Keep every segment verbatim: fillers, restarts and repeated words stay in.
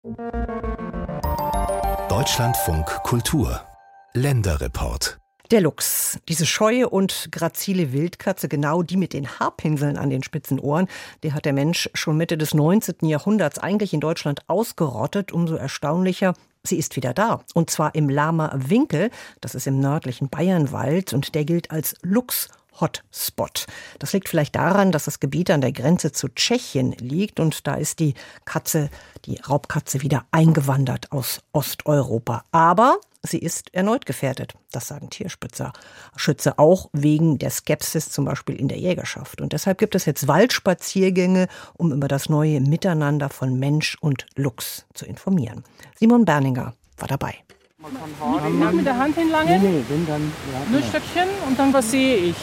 Deutschlandfunk Kultur Länderreport. Der Luchs, diese scheue und grazile Wildkatze, genau die mit den Haarpinseln an den spitzen Ohren, die hat der Mensch schon Mitte des neunzehnten Jahrhunderts eigentlich in Deutschland ausgerottet. Umso erstaunlicher, sie ist wieder da. Und zwar im Lahmer Winkel, das ist im nördlichen Bayernwald, und der gilt als Luchs Hotspot. Das liegt vielleicht daran, dass das Gebiet an der Grenze zu Tschechien liegt und da ist die Katze, die Raubkatze, wieder eingewandert aus Osteuropa. Aber sie ist erneut gefährdet. Das sagen Tierschützer Schütze auch wegen der Skepsis zum Beispiel in der Jägerschaft. Und deshalb gibt es jetzt Waldspaziergänge, um über das neue Miteinander von Mensch und Luchs zu informieren. Simon Berninger war dabei. Nicht mit der Hand hinlangen, nee, nee, wenn dann, ja, nur ein Stöckchen und dann was sehe ich.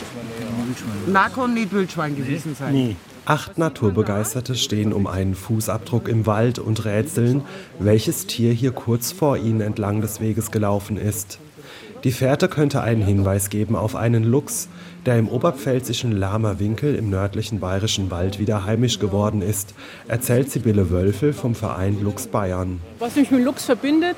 Mag kann nicht Wildschwein gewesen sein. Nee. Acht Naturbegeisterte stehen um einen Fußabdruck im Wald und rätseln, welches Tier hier kurz vor ihnen entlang des Weges gelaufen ist. Die Fährte könnte einen Hinweis geben auf einen Luchs, der im oberpfälzischen Lahmer Winkel im nördlichen bayerischen Wald wieder heimisch geworden ist, erzählt Sibylle Wölfel vom Verein Luchs Bayern. Was mich mit Luchs verbindet: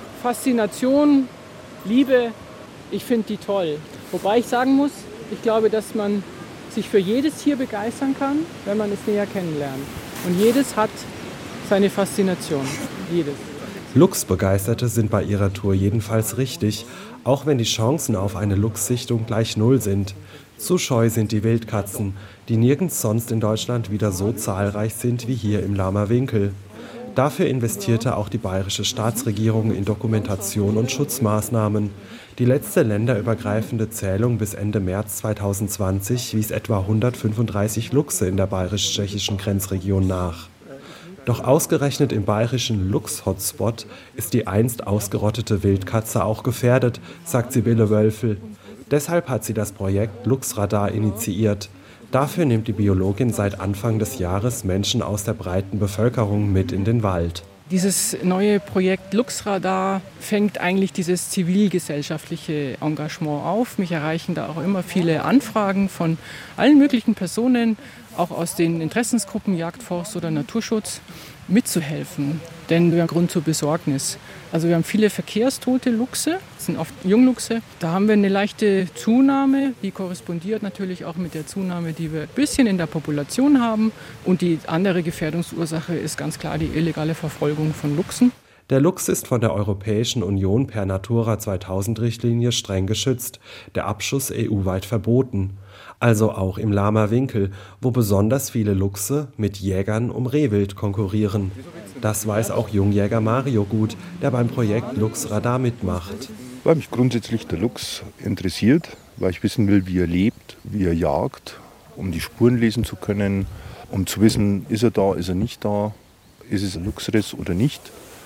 Faszination, Liebe, ich finde die toll. Wobei ich sagen muss, ich glaube, dass man sich für jedes Tier begeistern kann, wenn man es näher kennenlernt. Und jedes hat seine Faszination, jedes. Luchsbegeisterte sind bei ihrer Tour jedenfalls richtig, auch wenn die Chancen auf eine Luchssichtung gleich null sind. Zu scheu sind die Wildkatzen, die nirgends sonst in Deutschland wieder so zahlreich sind wie hier im Lahmer Winkel. Dafür investierte auch die bayerische Staatsregierung in Dokumentation und Schutzmaßnahmen. Die letzte länderübergreifende Zählung bis Ende März zweitausendzwanzig wies etwa hundertfünfunddreißig Luchse in der bayerisch-tschechischen Grenzregion nach. Doch ausgerechnet im bayerischen Luchs-Hotspot ist die einst ausgerottete Wildkatze auch gefährdet, sagt Sibylle Wölfel. Deshalb hat sie das Projekt Luchsradar initiiert. Dafür nimmt die Biologin seit Anfang des Jahres Menschen aus der breiten Bevölkerung mit in den Wald. Dieses neue Projekt Luchsradar fängt eigentlich dieses zivilgesellschaftliche Engagement auf. Mich erreichen da auch immer viele Anfragen von allen möglichen Personen, auch aus den Interessensgruppen Jagd, Forst oder Naturschutz, mitzuhelfen. Denn wir haben Grund zur Besorgnis. Also wir haben viele verkehrstote Luchse, das sind oft Jungluchse. Da haben wir eine leichte Zunahme, die korrespondiert natürlich auch mit der Zunahme, die wir ein bisschen in der Population haben. Und die andere Gefährdungsursache ist ganz klar die illegale Verfolgung von Luchsen. Der Luchs ist von der Europäischen Union per Natura zweitausend-Richtlinie streng geschützt, der Abschuss E U-weit verboten. Also auch im Lahmer Winkel, wo besonders viele Luchse mit Jägern um Rehwild konkurrieren. Das weiß auch Jungjäger Mario gut, der beim Projekt Luchsradar mitmacht. Weil mich grundsätzlich der Luchs interessiert, weil ich wissen will, wie er lebt, wie er jagt, um die Spuren lesen zu können, um zu wissen, ist er da, ist er nicht da, ist es ein Luchsriss oder nicht.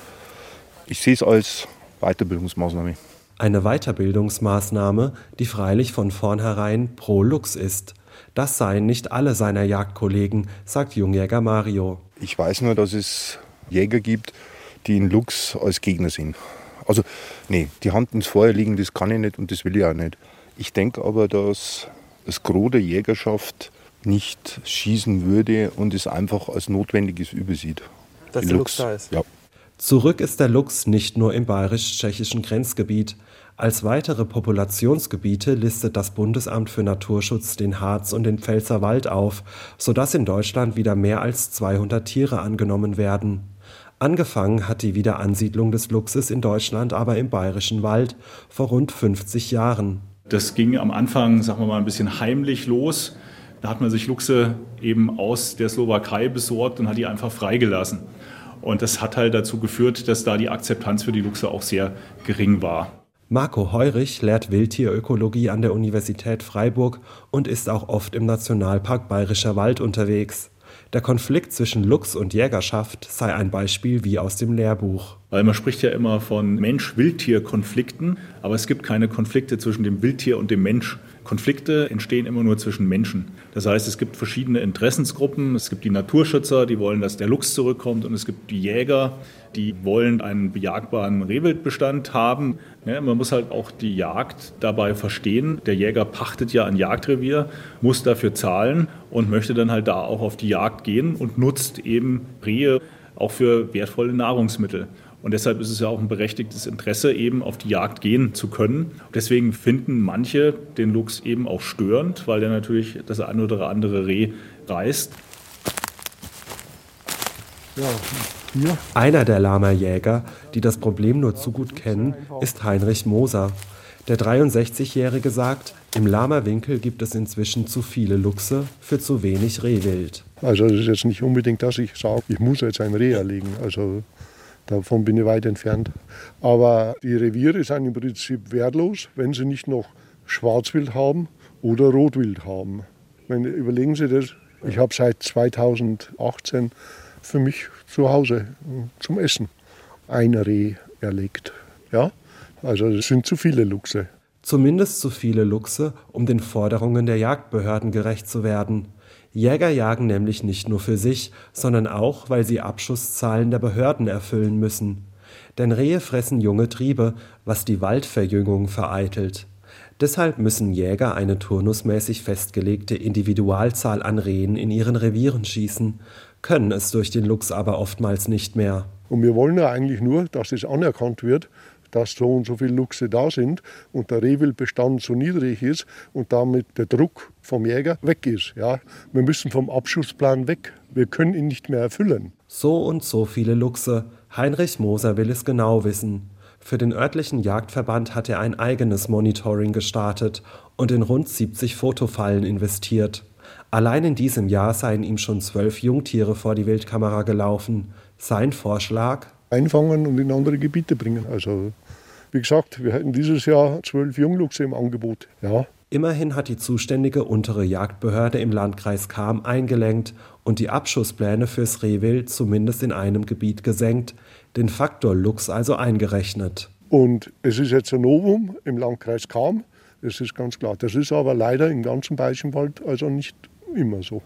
Ich sehe es als Weiterbildungsmaßnahme. Eine Weiterbildungsmaßnahme, die freilich von vornherein pro Luchs ist. Das seien nicht alle seiner Jagdkollegen, sagt Jungjäger Mario. Ich weiß nur, dass es Jäger gibt, die den Luchs als Gegner sehen. Also, nee, die Hand ins Feuer legen, das kann ich nicht und das will ich auch nicht. Ich denke aber, dass das Gros der Jägerschaft nicht schießen würde und es einfach als Notwendiges übersieht. Dass der Luchs da ist? Ja. Zurück ist der Luchs nicht nur im bayerisch-tschechischen Grenzgebiet. Als weitere Populationsgebiete listet das Bundesamt für Naturschutz den Harz und den Pfälzerwald auf, sodass in Deutschland wieder mehr als zweihundert Tiere angenommen werden. Angefangen hat die Wiederansiedlung des Luchses in Deutschland aber im Bayerischen Wald vor rund fünfzig Jahren. Das ging am Anfang, sagen wir mal, ein bisschen heimlich los. Da hat man sich Luchse eben aus der Slowakei besorgt und hat die einfach freigelassen. Und das hat halt dazu geführt, dass da die Akzeptanz für die Luchse auch sehr gering war. Marco Heurich lehrt Wildtierökologie an der Universität Freiburg und ist auch oft im Nationalpark Bayerischer Wald unterwegs. Der Konflikt zwischen Luchs und Jägerschaft sei ein Beispiel wie aus dem Lehrbuch. Weil man spricht ja immer von Mensch-Wildtier-Konflikten, aber es gibt keine Konflikte zwischen dem Wildtier und dem Mensch. Konflikte entstehen immer nur zwischen Menschen. Das heißt, es gibt verschiedene Interessensgruppen. Es gibt die Naturschützer, die wollen, dass der Luchs zurückkommt, und es gibt die Jäger, die wollen einen bejagbaren Rehwildbestand haben. Ja, man muss halt auch die Jagd dabei verstehen. Der Jäger pachtet ja ein Jagdrevier, muss dafür zahlen und möchte dann halt da auch auf die Jagd gehen und nutzt eben Rehe auch für wertvolle Nahrungsmittel. Und deshalb ist es ja auch ein berechtigtes Interesse, eben auf die Jagd gehen zu können. Deswegen finden manche den Luchs eben auch störend, weil der natürlich das eine oder andere Reh reißt. Ja, hier. Einer der Lamajäger, die das Problem nur zu gut kennen, ist Heinrich Moser. Der dreiundsechzigjährige sagt, im Lamawinkel gibt es inzwischen zu viele Luchse für zu wenig Rehwild. Also es ist jetzt nicht unbedingt, dass ich sage, ich muss jetzt ein Reh erlegen. Also davon bin ich weit entfernt. Aber die Reviere sind im Prinzip wertlos, wenn sie nicht noch Schwarzwild haben oder Rotwild haben. Wenn, überlegen Sie das, ich habe seit zweitausendachtzehn für mich zu Hause zum Essen ein Reh erlegt. Ja? Also es sind zu viele Luchse. Zumindest zu viele Luchse, um den Forderungen der Jagdbehörden gerecht zu werden. Jäger jagen nämlich nicht nur für sich, sondern auch, weil sie Abschusszahlen der Behörden erfüllen müssen. Denn Rehe fressen junge Triebe, was die Waldverjüngung vereitelt. Deshalb müssen Jäger eine turnusmäßig festgelegte Individualzahl an Rehen in ihren Revieren schießen, können es durch den Luchs aber oftmals nicht mehr. Und wir wollen ja eigentlich nur, dass es anerkannt wird, dass so und so viele Luchse da sind und der Rehwildbestand so niedrig ist und damit der Druck vom Jäger weg ist. Ja, wir müssen vom Abschussplan weg. Wir können ihn nicht mehr erfüllen. So und so viele Luchse. Heinrich Moser will es genau wissen. Für den örtlichen Jagdverband hat er ein eigenes Monitoring gestartet und in rund siebzig Fotofallen investiert. Allein in diesem Jahr seien ihm schon zwölf Jungtiere vor die Wildkamera gelaufen. Sein Vorschlag? Einfangen und in andere Gebiete bringen. Also wie gesagt, wir hätten dieses Jahr zwölf Jungluchse im Angebot. Ja. Immerhin hat die zuständige untere Jagdbehörde im Landkreis Cham eingelenkt und die Abschusspläne fürs Rehwild zumindest in einem Gebiet gesenkt, den Faktor Luchs also eingerechnet. Und es ist jetzt ein Novum im Landkreis Cham, das ist ganz klar. Das ist aber leider im ganzen Bayerischen Wald also nicht immer so.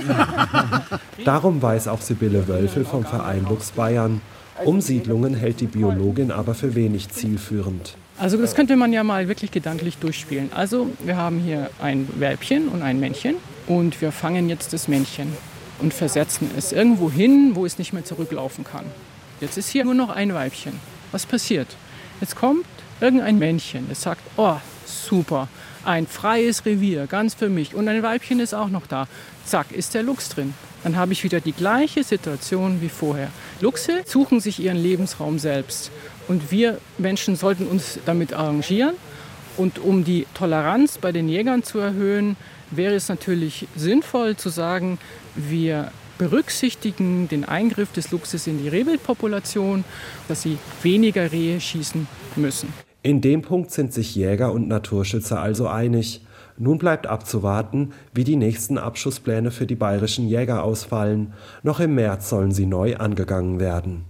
Darum weiß auch Sibylle Wölfel vom Verein Luchs Bayern. Umsiedlungen hält die Biologin aber für wenig zielführend. Also das könnte man ja mal wirklich gedanklich durchspielen. Also wir haben hier ein Welpchen und ein Männchen und wir fangen jetzt das Männchen und versetzen es irgendwo hin, wo es nicht mehr zurücklaufen kann. Jetzt ist hier nur noch ein Weibchen. Was passiert? Jetzt kommt irgendein Männchen, das sagt, oh super, ein freies Revier, ganz für mich und ein Weibchen ist auch noch da. Zack, ist der Luchs drin. Dann habe ich wieder die gleiche Situation wie vorher. Luchse suchen sich ihren Lebensraum selbst. Und wir Menschen sollten uns damit arrangieren. Und um die Toleranz bei den Jägern zu erhöhen, wäre es natürlich sinnvoll zu sagen, wir berücksichtigen den Eingriff des Luchses in die Rehwildpopulation, dass sie weniger Rehe schießen müssen. In dem Punkt sind sich Jäger und Naturschützer also einig. Nun bleibt abzuwarten, wie die nächsten Abschusspläne für die bayerischen Jäger ausfallen. Noch im März sollen sie neu angegangen werden.